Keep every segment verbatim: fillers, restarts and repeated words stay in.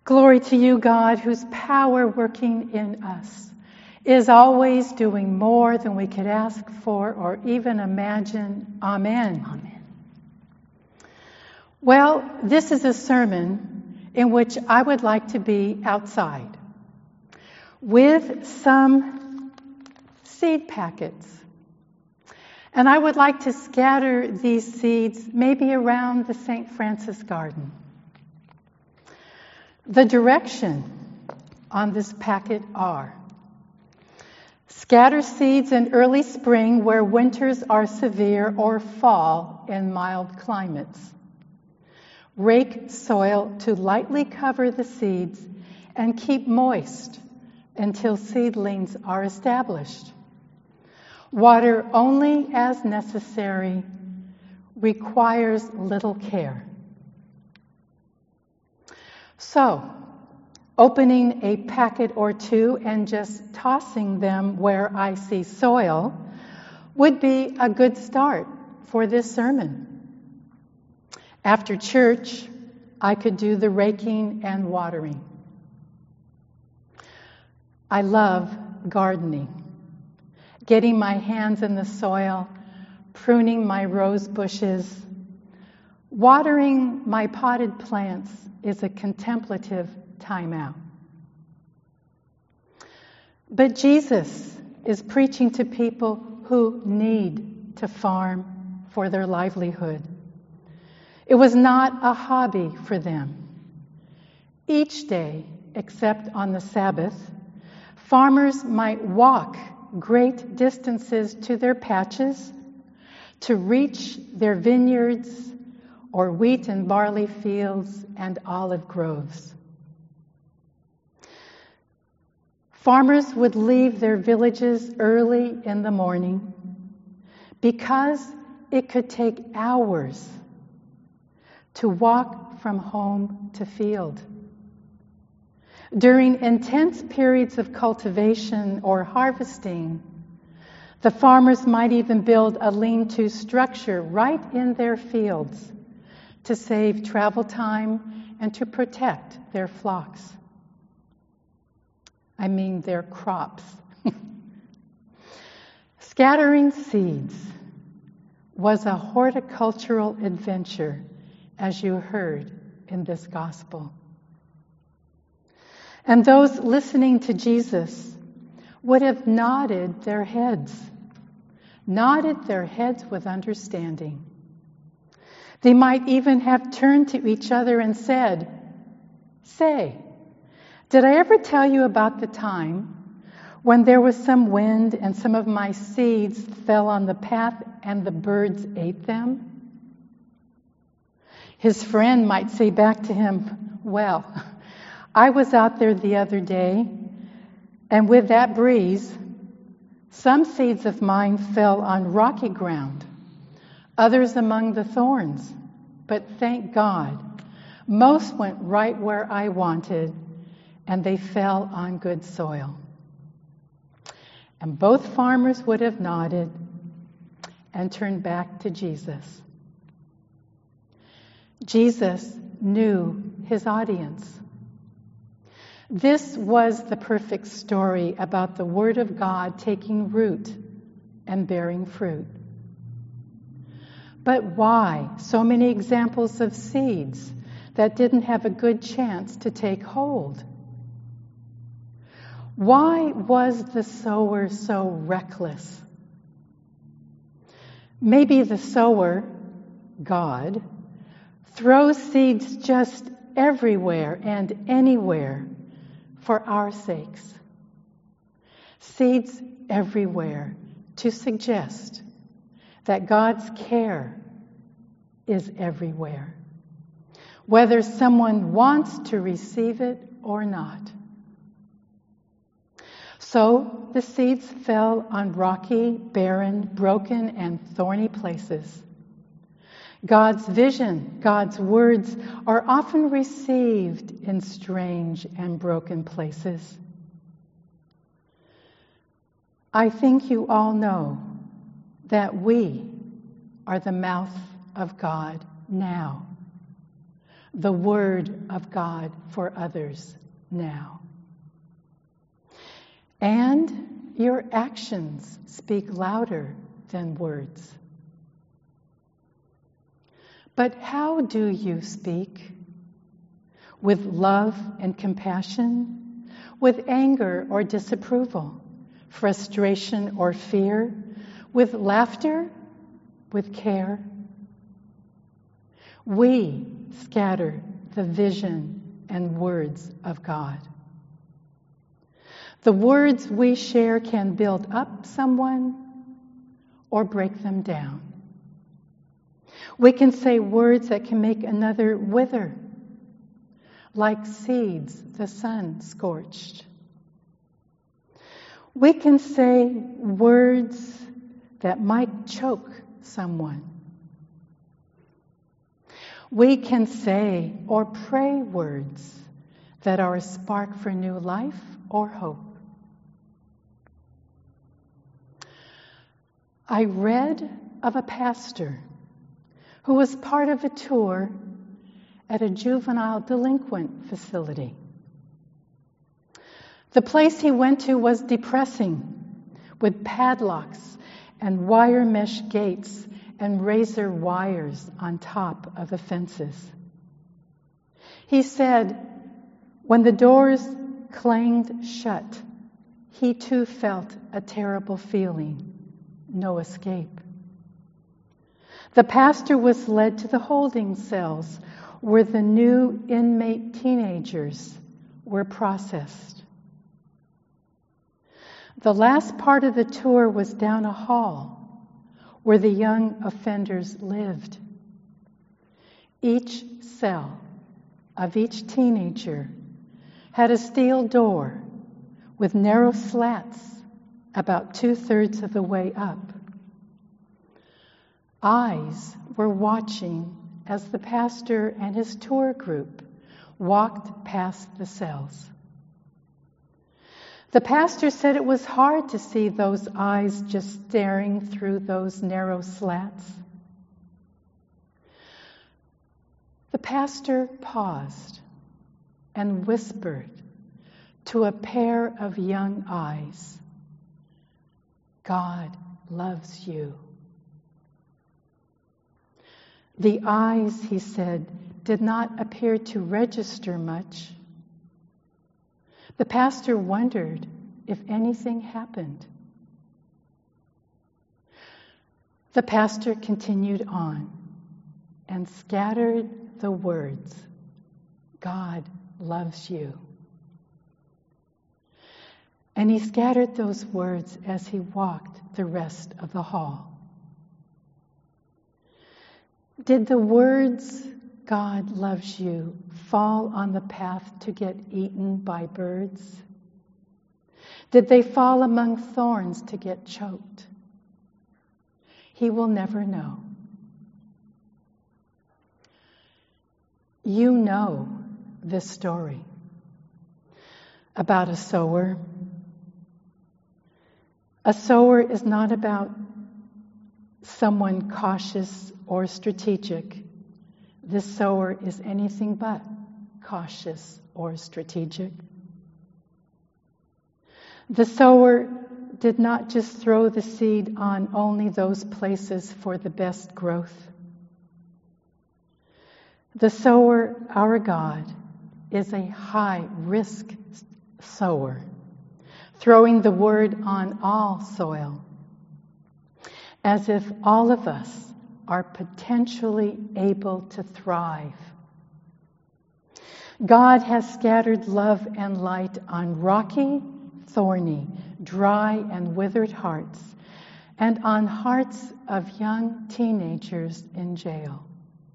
Glory to you, God, whose power working in us is always doing more than we could ask for or even imagine. Amen. Amen. Well, this is a sermon in which I would like to be outside with some seed packets. And I would like to scatter these seeds maybe around the Saint Francis Garden. The direction on this packet are: scatter seeds in early spring where winters are severe, or fall in mild climates. Rake soil to lightly cover the seeds and keep moist until seedlings are established. Water only as necessary, requires little care. So, opening a packet or two and just tossing them where I see soil would be a good start for this sermon. After church, I could do the raking and watering. I love gardening. Getting my hands in the soil, pruning my rose bushes. Watering my potted plants is a contemplative time out. But Jesus is preaching to people who need to farm for their livelihood. It was not a hobby for them. Each day, except on the Sabbath, farmers might walk great distances to their patches to reach their vineyards or wheat and barley fields and olive groves. Farmers would leave their villages early in the morning because it could take hours to walk from home to field. During intense periods of cultivation or harvesting, the farmers might even build a lean-to structure right in their fields to save travel time and to protect their flocks. I mean their crops. Scattering seeds was a horticultural adventure, as you heard in this gospel. And those listening to Jesus would have nodded their heads, nodded their heads with understanding. They might even have turned to each other and said, "Say, did I ever tell you about the time when there was some wind and some of my seeds fell on the path and the birds ate them?" His friend might say back to him, "Well, I was out there the other day, and with that breeze, some seeds of mine fell on rocky ground, others among the thorns, but thank God, most went right where I wanted, and they fell on good soil." And both farmers would have nodded and turned back to Jesus. Jesus knew his audience. This was the perfect story about the Word of God taking root and bearing fruit. But why so many examples of seeds that didn't have a good chance to take hold? Why was the sower so reckless? Maybe the sower, God, throws seeds just everywhere and anywhere for our sakes. Seeds everywhere to suggest that God's care is everywhere, whether someone wants to receive it or not. So the seeds fell on rocky, barren, broken, and thorny places. God's vision, God's words are often received in strange and broken places. I think you all know that we are the mouth of God now. the Word of God for others now. And your actions speak louder than words. But how do you speak? With love and compassion? With anger or disapproval? Frustration or fear? With laughter? With care? We scatter the vision and words of God. The words we share can build up someone or break them down. We can say words that can make another wither, like seeds the sun scorched. We can say words that might choke someone. We can say or pray words that are a spark for new life or hope. I read of a pastor who was part of a tour at a juvenile delinquent facility. The place he went to was depressing, with padlocks and wire mesh gates and razor wires on top of the fences. He said, when the doors clanged shut, he too felt a terrible feeling. No escape. The pastor was led to the holding cells where the new inmate teenagers were processed. The last part of the tour was down a hall where the young offenders lived. Each cell of each teenager had a steel door with narrow slats about two-thirds of the way up. Eyes were watching as the pastor and his tour group walked past the cells. The pastor said it was hard to see those eyes just staring through those narrow slats. The pastor paused and whispered to a pair of young eyes, God loves you. The eyes, he said, did not appear to register much. The pastor wondered if anything happened. The pastor continued on and scattered the words, God loves you. And he scattered those words as he walked the rest of the hall. Did the words, God loves you, fall on the path to get eaten by birds? Did they fall among thorns to get choked? He will never know. You know this story about a sower. A sower is not about someone cautious or strategic. This sower is anything but cautious or strategic. The sower did not just throw the seed on only those places for the best growth. The sower, our God, is a high-risk sower, throwing the word on all soil, as if all of us are potentially able to thrive. God has scattered love and light on rocky, thorny, dry, and withered hearts, and on hearts of young teenagers in jail.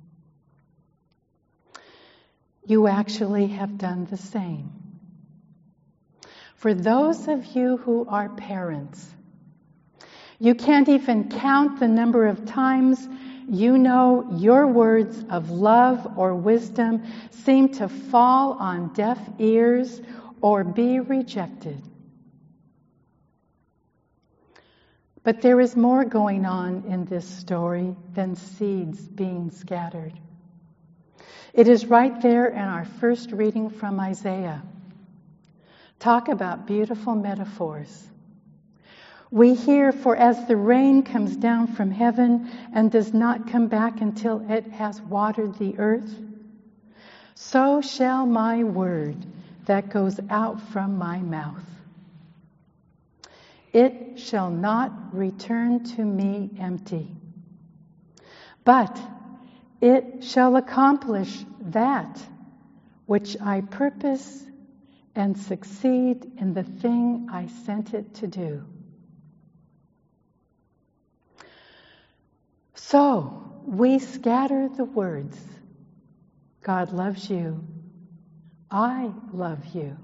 You actually have done the same. For those of you who are parents, you can't even count the number of times you know your words of love or wisdom seem to fall on deaf ears or be rejected. But there is more going on in this story than seeds being scattered. It is right there in our first reading from Isaiah. Talk about beautiful metaphors. We hear, for as the rain comes down from heaven and does not come back until it has watered the earth, so shall my word that goes out from my mouth. It shall not return to me empty, but it shall accomplish that which I purpose and succeed in the thing I sent it to do. So we scatter the words, God loves you, I love you.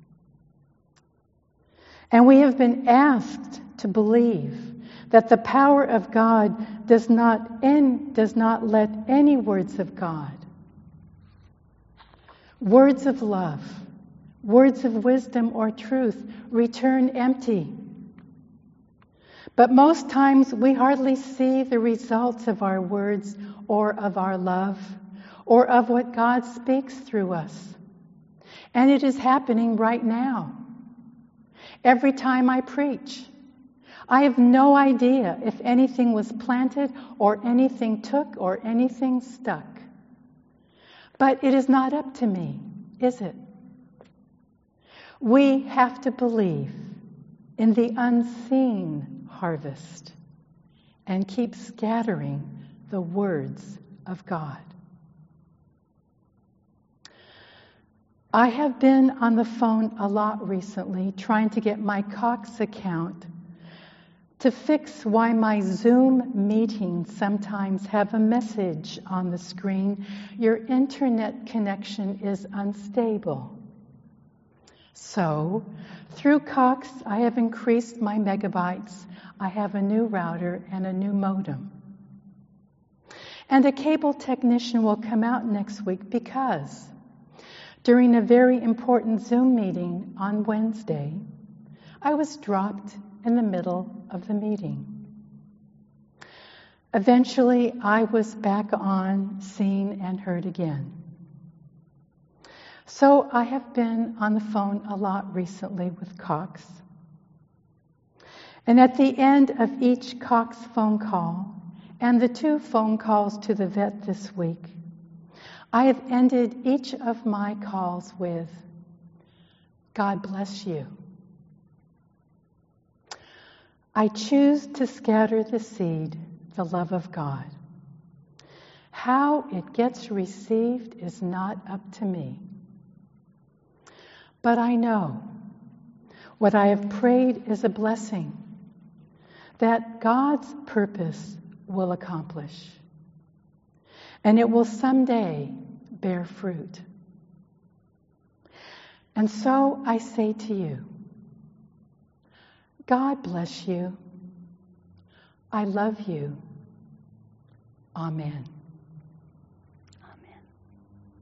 And we have been asked to believe that the power of God does not end, does not let any words of God, words of love, words of wisdom or truth, return empty. But most times we hardly see the results of our words or of our love or of what God speaks through us. And it is happening right now. Every time I preach, I have no idea if anything was planted or anything took or anything stuck. But it is not up to me, is it? We have to believe in the unseen harvest and keep scattering the words of God. I have been on the phone a lot recently trying to get my Cox account to fix why my Zoom meetings sometimes have a message on the screen, your internet connection is unstable. So, through Cox, I have increased my megabytes. I have a new router and a new modem. And a cable technician will come out next week because during a very important Zoom meeting on Wednesday, I was dropped in the middle of the meeting. Eventually, I was back on, seen, and heard again. So I have been on the phone a lot recently with Cox. And at the end of each Cox phone call, and the two phone calls to the vet this week, I have ended each of my calls with, God bless you. I choose to scatter the seed, the love of God. How it gets received is not up to me. But I know what I have prayed is a blessing that God's purpose will accomplish. And it will someday bear fruit. And so I say to you, God bless you. I love you. Amen.